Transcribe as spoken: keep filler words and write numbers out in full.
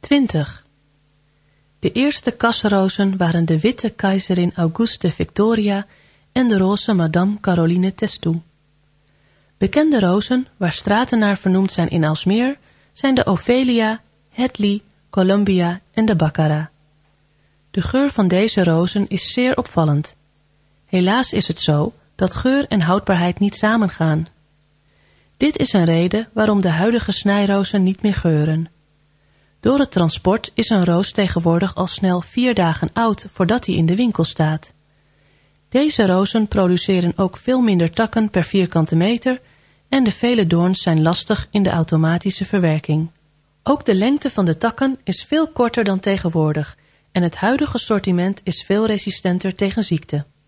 twintig. De eerste kasrozen waren de witte keizerin Auguste Victoria en de roze Madame Caroline Testoux. Bekende rozen, waar straten naar vernoemd zijn in Aalsmeer, zijn de Ophelia, Hedley, Columbia en de Baccarat. De geur van deze rozen is zeer opvallend. Helaas is het zo dat geur en houdbaarheid niet samengaan. Dit is een reden waarom de huidige snijrozen niet meer geuren. Door het transport is een roos tegenwoordig al snel vier dagen oud voordat hij in de winkel staat. Deze rozen produceren ook veel minder takken per vierkante meter en de vele doorns zijn lastig in de automatische verwerking. Ook de lengte van de takken is veel korter dan tegenwoordig en het huidige sortiment is veel resistenter tegen ziekte.